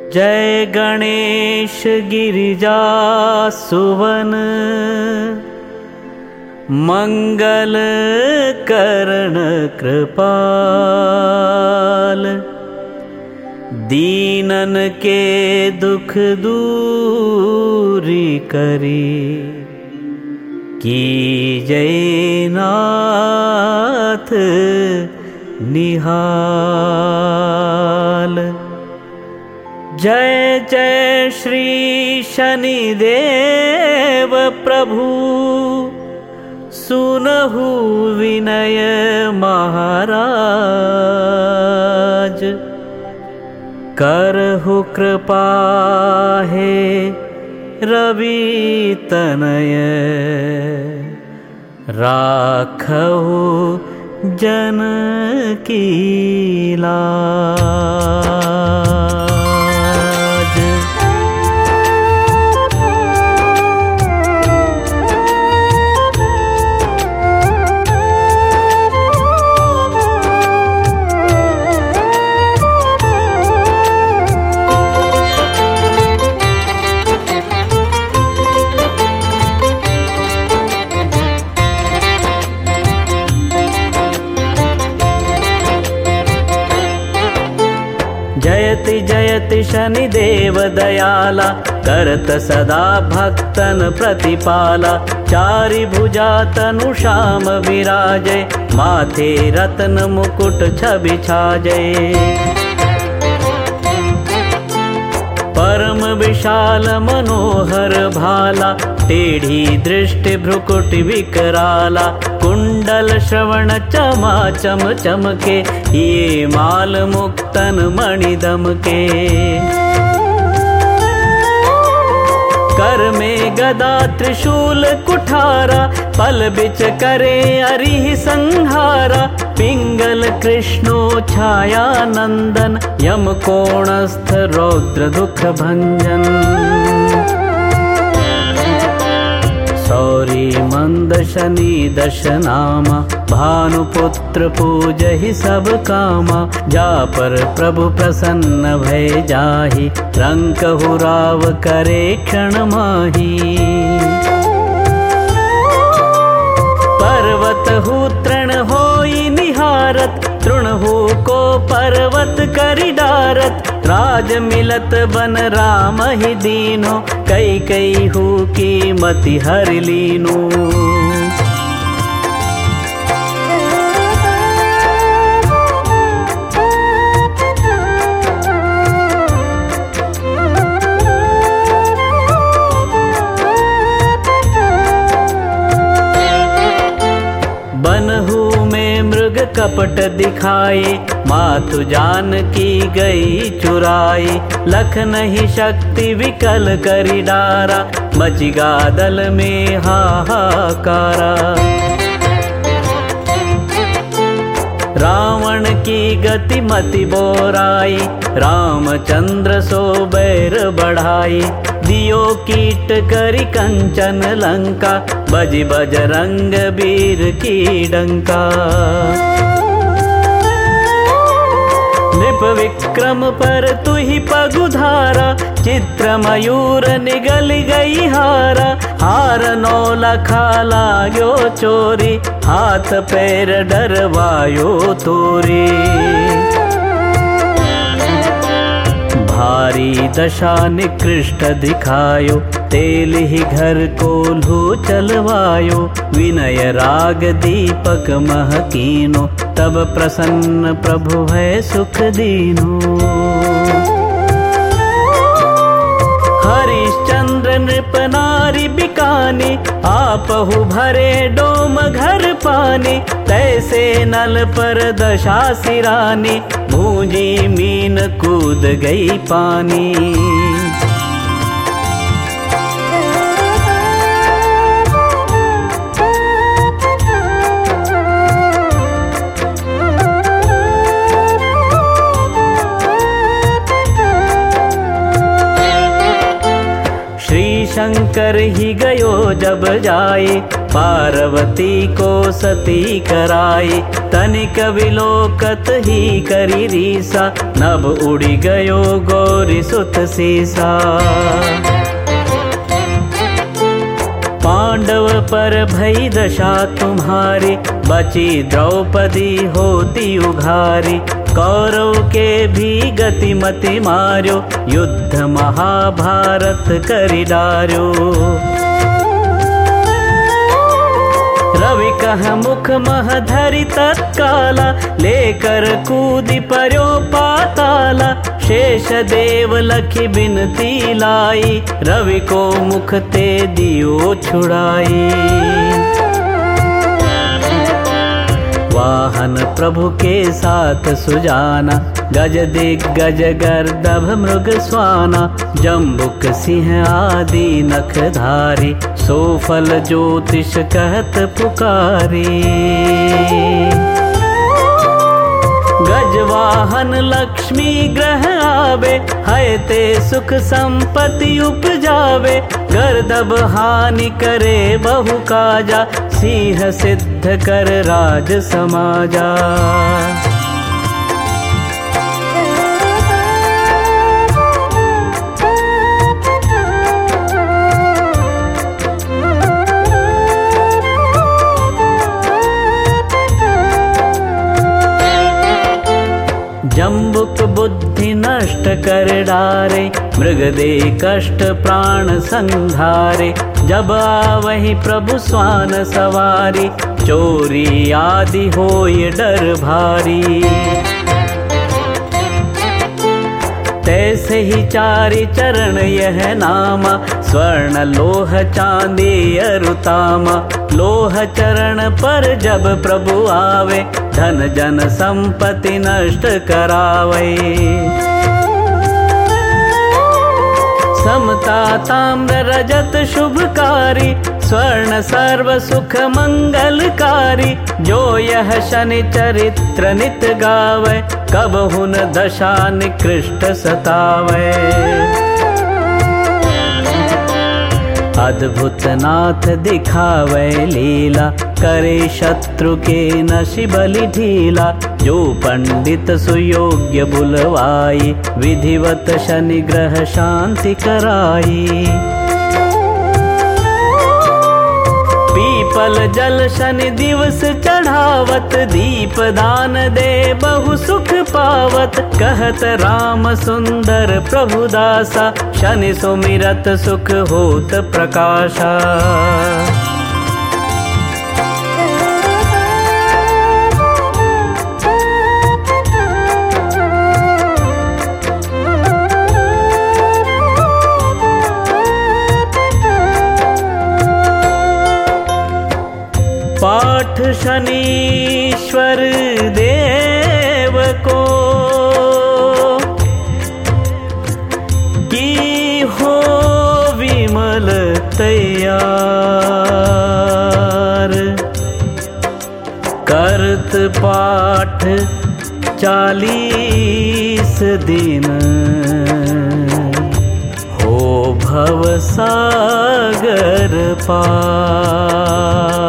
जय गणेश गिरिजा सुवन, मंगल करण कृपाल। दीनन के दुख दूरी करी, की जय नाथ निहाल। जय जय श्री शनिदेव प्रभु, सुनहु विनय महाराज। करहु कृपा हे रवि तनय, राखहु जन की लाज। जयति जयति शनिदेव दयाला, करत सदा भक्तन प्रतिपाला। चारि भुजा तनु श्याम विराजे, माथे रत्न मुकुट छवि छाजे। परम विशाल मनोहर भाला, टेढ़ी दृष्टि भ्रुकुटि विकराला। कुंडल श्रवण चमा चम चमके, ये माल मुक्तन मणि दमके। कर में गदा त्रिशूल कुठारा, पल बिच करे अरिह संहारा। पिंगल कृष्णो छाया नंदन, यम कोणस्थ रौद्र दुख भंजन। सौरी मंद शनि दश नामा, भानुपुत्र पूजहि सब कामा। जा पर प्रभु प्रसन्न भय जाहि, रंकहु राव करे क्षण माही। पर्वत हु तृण होई निहारत, तृणहु को पर्वत करि डारत। राज मिलत बन राम ही दीनो, कई कई हु की मति हरि लीनो। बनहु में मृग कपट दिखाए, मातु जानकी गई चुराई। लख नहीं शक्ति विकल करि डारा, मचिगा दल में हाहाकारा। रावण की गति मति बोराई, रामचंद्र सो बैर बढ़ाई। दियो कीट करि कंचन लंका, बजि बजरंग वीर की डंका। नृप विक्रम पर तुहि पगुधारा, चित्र मयूर निगल गई हारा। हार नौ लखा लाग्यो चोरी, हाथ पैर डरवायो तोरी। भारी दशा निकृष्ट दिखायो, तेल ही घर कोल्हू चलवायो। विनय राग दीपक महकीनो, तब प्रसन्न प्रभु है सुख दीनो। हरिश्चंद्र नृप नारी बिकानी, आपहु भरे डोम घर पानी। तैसे नल पर दशा सिरानी, भूंजी मीन कूद गई पानी। शंकर ही गयो जब जाए, पार्वती को सती कराई। तनिक विलोकत ही करी रीसा, नभ उड़ी गयो गौरी सुत सीसा। पांडव पर भई दशा तुम्हारी, बची द्रौपदी होती उघारी। कौरव के भी गति मति मार्यो, युद्ध महाभारत करि डार्यो। रवि कह मुख मह धरि तत्काला, लेकर कूदि पर्यो पाताला। शेष देव लखि बिनती लाई, रवि को मुख ते दियो छुड़ाई। वाहन प्रभु के साथ सुजाना, गज दिग्गज गर्दभ मृग स्वाना। जम्बुक सिंह आदि नखधारी, सोफल ज्योतिष कहत पुकारी। गजवाहन लक्ष्मी ग्रह आवे, है ते सुख संपत्ति उपजावे। गर्दभ हानि करे बहु काजा, सिंह सिद्ध कर राज समाजा। जम्बुक बुद्धि नष्ट कर डारे, मृग दे कष्ट प्राण संहारे। जब आवहि प्रभु स्वान सवारी, चोरी आदि होय डर भारी। तैसे ही चारि चरण यह नामा, स्वर्ण लोह चांदी अरुतामा। लोह चरण पर जब प्रभु आवे, धन जन संपत्ति नष्ट करावे। समता ताम्र रजत शुभकारी, स्वर्ण सर्व सुख मंगलकारी। जो यह शनि चरित्र नित गावे, कबहु न दशा निकृष्ट सतावे। अद्भुत नाथ दिखावे लीला, करे शत्रु के नशि बलि ढीला। जो पंडित सुयोग्य बुलवाई, विधिवत शनि ग्रह शांति कराई। पीपल जल शनि दिवस चढ़ावत, दीप दान दे बहु सुख पावत। कहत राम सुंदर प्रभु दासा, शनि सुमिरत सुख होत प्रकाशा। पाठ शनीश्वर देव को, की हो विमल तैयार। करत पाठ 40 दिन, हो भव सागर पार।